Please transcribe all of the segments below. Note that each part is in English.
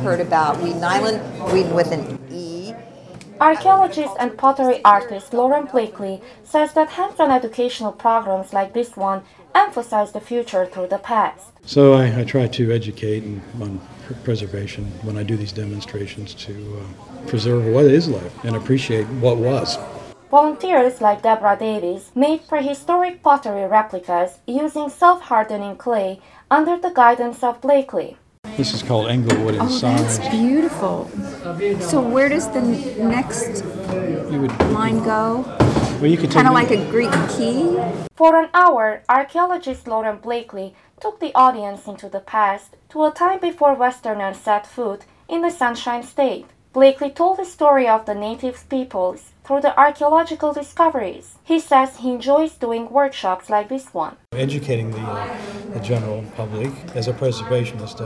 heard about Wheaton Island, Wheaton with an E. Archaeologist and pottery artist Lauren Blakely says that hands-on educational programs like this one emphasize the future through the past. So I try to educate on preservation when I do these demonstrations to preserve what is left and appreciate what was. Volunteers like Deborah Davies made prehistoric pottery replicas using self-hardening clay under the guidance of Blakely. This is called Englewood in size. That's beautiful. So where does the next line go? Well, you could kind of like a Greek key? For an hour, archaeologist Lauren Blakely took the audience into the past to a time before Westerners set foot in the Sunshine State. Blakely told the story of the native peoples through the archaeological discoveries. He says he enjoys doing workshops like this one. Educating the general public as a preservationist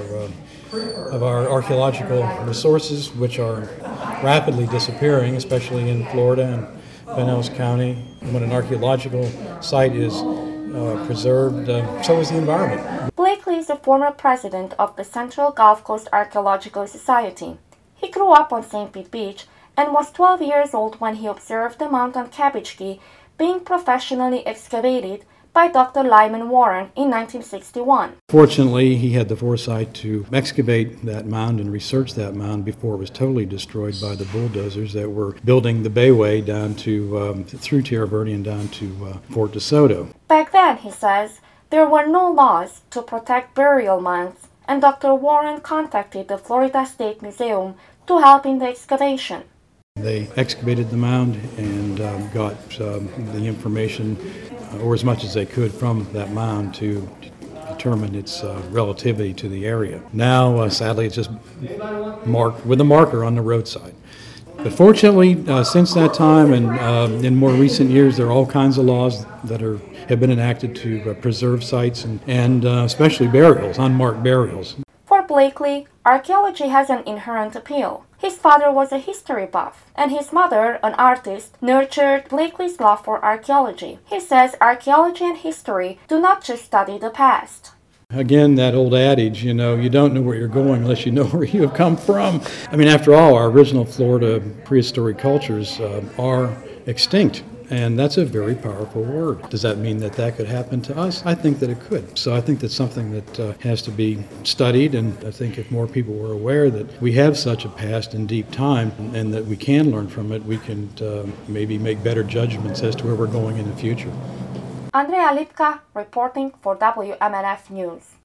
of our archaeological resources, which are rapidly disappearing, especially in Florida and Pinellas County. When an archaeological site is preserved, so is the environment. Blakely is a former president of the Central Gulf Coast Archaeological Society. He grew up on St. Pete Beach and was 12 years old when he observed the Mount on Cabbage Key being professionally excavated by Dr. Lyman Warren in 1961. Fortunately, he had the foresight to excavate that mound and research that mound before it was totally destroyed by the bulldozers that were building the Bayway down to through Tierra Verde and down to Fort DeSoto. Back then, he says, there were no laws to protect burial mounds, and Dr. Warren contacted the Florida State Museum to help in the excavation. They excavated the mound and got the information, or as much as they could, from that mound to determine its relativity to the area. Now, sadly, it's just marked with a marker on the roadside. But fortunately, since that time and in more recent years, there are all kinds of laws that have been enacted to preserve sites and especially burials, unmarked burials. For Blakely, archaeology has an inherent appeal. His father was a history buff, and his mother, an artist, nurtured Blakely's love for archaeology. He says archaeology and history do not just study the past. Again, that old adage, you don't know where you're going unless you know where you have come from. I mean, after all, our original Florida prehistoric cultures are extinct. And that's a very powerful word. Does that mean that could happen to us? I think that it could. So I think that's something that has to be studied, and I think if more people were aware that we have such a past in deep time and that we can learn from it, we can maybe make better judgments as to where we're going in the future. Andrea Lipka reporting for WMNF News.